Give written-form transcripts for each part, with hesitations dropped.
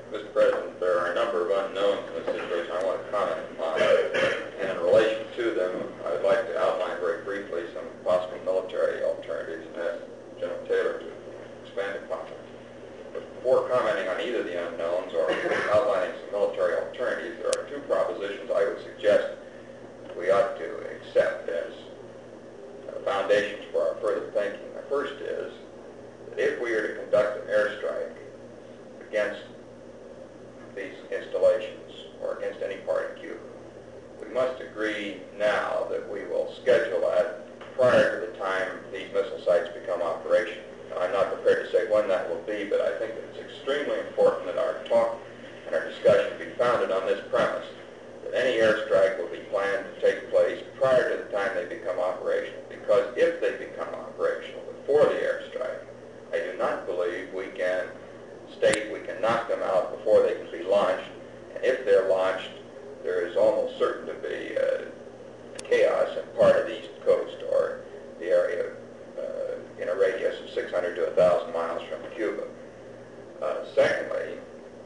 Mr. President, there are a number of unknowns in this situation I want to comment upon. And in relation to them, I would like to outline very briefly some possible military alternatives and ask General Taylor to expand upon them. But before commenting on either the unknowns or outlining some military alternatives, there are two propositions I would suggest we ought to accept as foundations for our further thinking. The first is that if we are to conduct an airstrike against these installations or against any part of Cuba, we must agree now that we will schedule that prior to the time these missile sites become operational. Now, I'm not prepared to say when that will be, but I think that it's extremely important that our talk and our discussion be founded on this premise, that any airstrike will be planned to take place prior to the time they become operational. Because if they become operational before the airstrike, I do not believe we can state we can knock them out before they can be launched. And if they're launched, there is almost certain to be chaos in part of the East Coast or the area in a radius of 600 to 1,000 miles from Cuba. Secondly,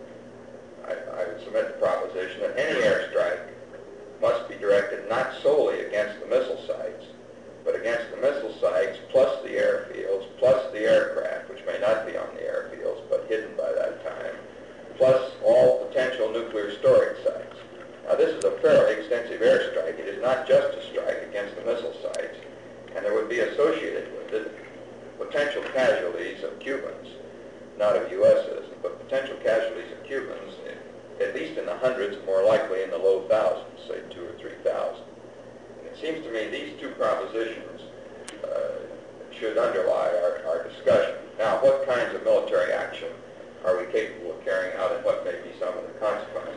I would submit the proposition that any airstrike must be directed not solely against the missile sites, but against the missile sites plus the airfields, plus the aircraft, which may not be on the airfields but hidden by that time, plus all potential nuclear storage sites. Now, this is a fairly extensive airstrike. It is not just a strike against the missile sites, and there would be associated with it potential casualties of Cubans, not of U.S. citizens, but potential casualties of Cubans, at least in the hundreds, more likely in the low thousands, say 2,000 or 3,000. It seems to me these two propositions should underlie our discussion. Now, what kinds of military action are we capable of carrying out, and what may be some of the consequences?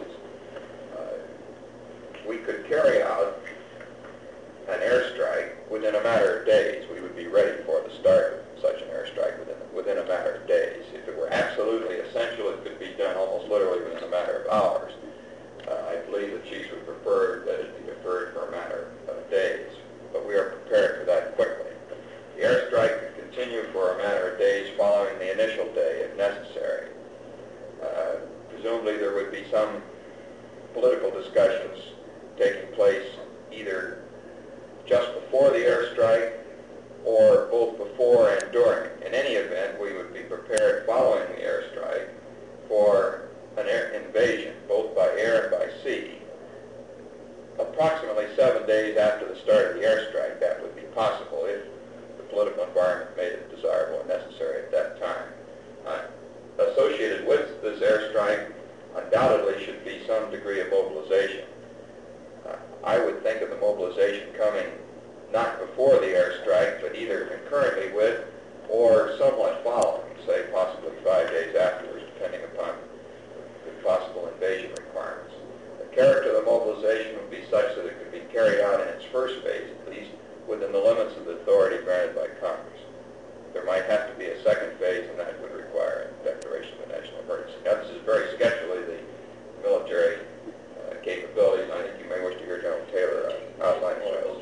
We could carry out an airstrike within a matter of days. We would be ready for the start of such an airstrike within a matter of days. If it were absolutely essential, it could be done almost literally within a matter of hours. I believe the chiefs would prefer that it be deferred for a matter of days, but we are prepared for that quickly. The airstrike could continue for a matter of days following the initial day if necessary. Presumably there would be some political discussions taking place either just before the airstrike or both before and during. In any event, we would be prepared following the airstrike for an air invasion, both by air and by sea. Approximately 7 days after the start of the airstrike, that would be possible if the political environment made it desirable and necessary at that time. Associated with this airstrike undoubtedly should be some degree of mobilization. I would think of the mobilization coming not before the airstrike, but either concurrently with or somewhat following, say possibly 5 days afterwards, depending upon the possible invasion requirements. The character of the mobilization would be such that it could be carried out in its first phase, at least within the limits of the authority granted by Congress. There might have to be a second phase, and that would require a declaration of a national emergency. Now, this is very sketchily the military capabilities, and I think you may wish to hear General Taylor outline those.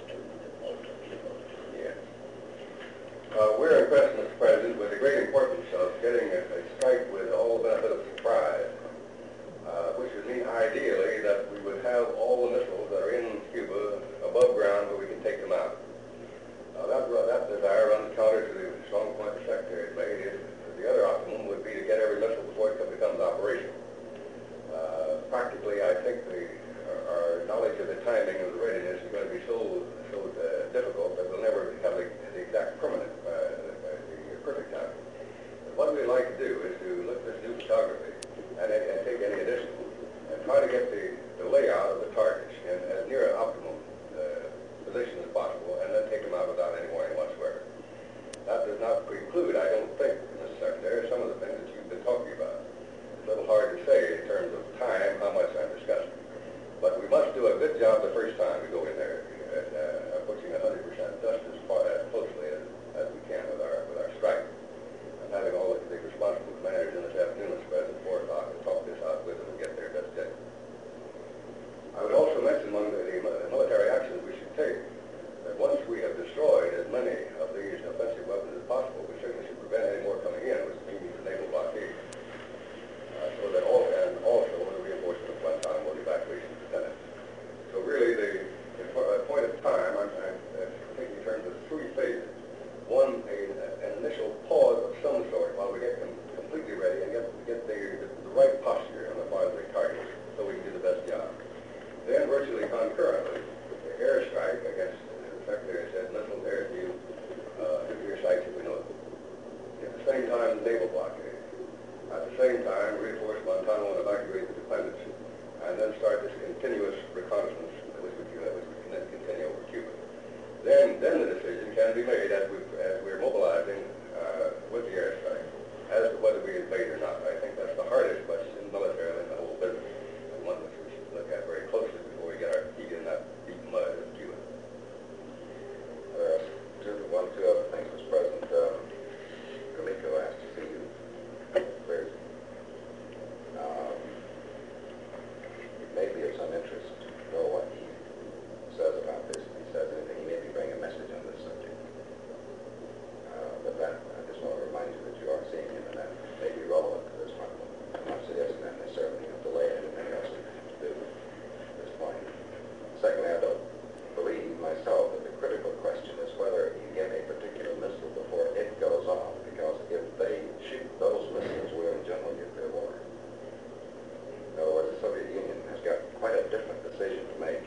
We're impressed, Mr. President, with the great importance of getting a strike with the same time reinforce Guantanamo and evacuate the defendants, and then start this continuous reconnaissance which would then continue over Cuba. Then the decision can be made as we're mobilizing with the airstrike as to whether we invade or not. I think that's the hardest question militarily in the whole business, and one which we should look at very closely before we get our feet in that deep mud of Cuba. Two other things, Mr. President. Gromyko asked to see you Thursday. It may be of some interest to know what he says about this. If he says anything, he may be bringing a message on this subject. But that, I just want to remind you that you are seeing him, and that may be relevant to this one. I'm not suggesting that necessarily you'll delay anything else we have to do at this point. Secondly, I don't believe myself that the critical question is whether you get a particular missile before it goes off, because if they shoot those missiles, we're in general nuclear war. In other words, the Soviet Union has got quite a different decision to make.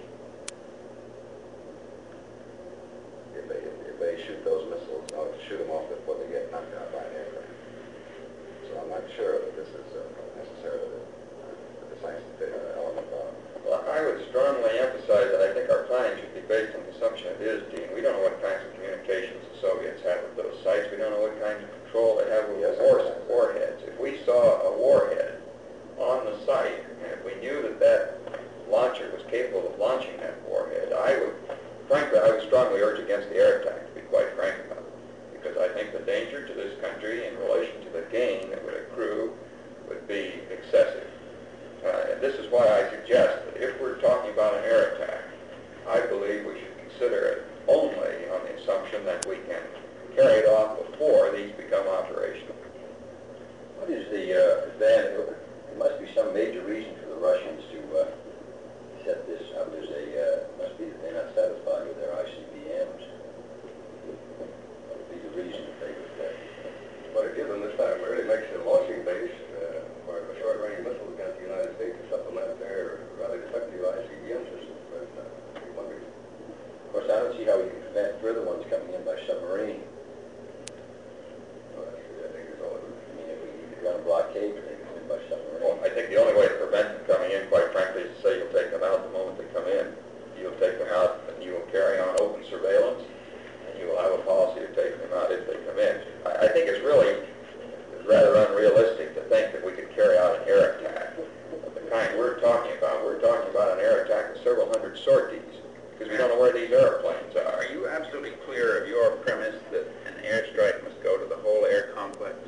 If they shoot those missiles, in order to shoot them off before they get knocked out by an aircraft. So I'm not sure that this is necessarily the decisive element of it. Well, I would strongly emphasize that I think our planning should be based on the assumption it is, Dean. We don't know what kinds of communications the Soviets have with those sites. We don't know what kinds of control they have with warheads. If we saw a warhead on the site, and if we knew that that launcher was capable of launching that warhead, I would strongly urge against the air attack, to be quite frank about it. Because I think the danger to this country in relation to the gain that would accrue would be excessive. And this is why I suggest that if we're talking about an air attack, I believe we should consider it only on the assumption that we can carry it off before these become operational. What is the advantage? There must be some major reason for the Russians to set this up. Must be that they're not satisfied with their ICBMs. What would be the reason that they would? What it gives them this time really makes it a launching base for a short-range missile against the United States to supplement their rather defective ICBM systems. But one reason. Of course, I don't see how we can prevent further ones coming in by submarine. Well, I think it's all. I mean, if we could run a blockade, they come in by submarine. Well, I think the only way to prevent them coming in, quite frankly, is to say you'll take them out the moment they come in. You'll take them out and you will carry on open surveillance, and you will have a policy of taking them out if they come in. I think it's really rather unrealistic to think that we could carry out an air attack of the kind we're talking about. We're talking about an air attack with several hundred sorties, because we don't know where these airplanes are. Are you absolutely clear of your premise that an airstrike must go to the whole air complex?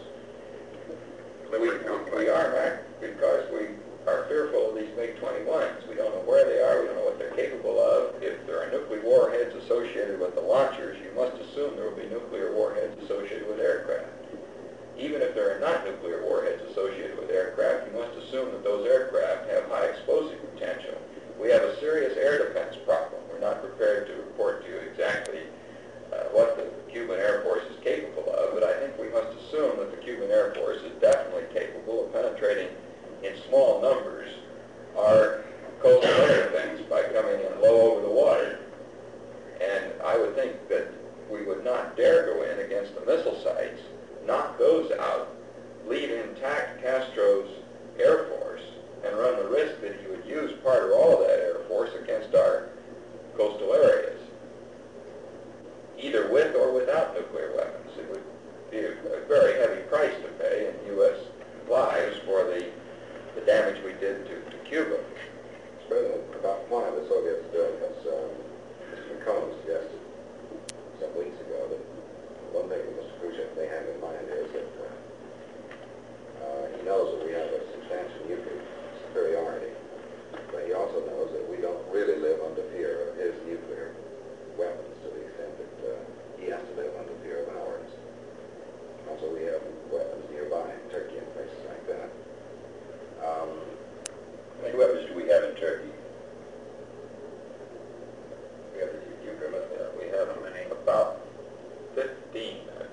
We are, Mac, because we are fearful of these MiG-21s. We don't know where they are. We don't know what they're capable of. If there are nuclear warheads associated with the launchers, you must assume there will be nuclear warheads associated with aircraft. Even if there are not nuclear warheads associated with aircraft, you must assume that those aircraft have high explosive potential. We have a serious air defense problem. We're not prepared to report to you exactly what the Cuban Air Force is capable of, but I think we must assume that the Cuban Air Force is definitely capable of penetrating in small numbers our coastal air defense by coming in low over the water. And I would think that we would not dare go in against the missile sites, knock those out, leave intact Castro's Air Force, and run the risk that he would use part or all of that Air Force against our coastal areas, either with or without nuclear weapons. It would be a very heavy price to pay in U.S. lives for the damage we did to Cuba. Mr. President, about one of the Soviets doing this, Mr. McCone suggested some weeks ago that one thing that Mr. Khrushchev may have in mind is that he knows that we have a substantial nuclear superiority, but he also knows that we don't really live under fear of his nuclear weapons to the extent that he has to live under fear of ours. Also, we have weapons nearby in Turkey and places like that. How many weapons do we have in Turkey? We have about 15, I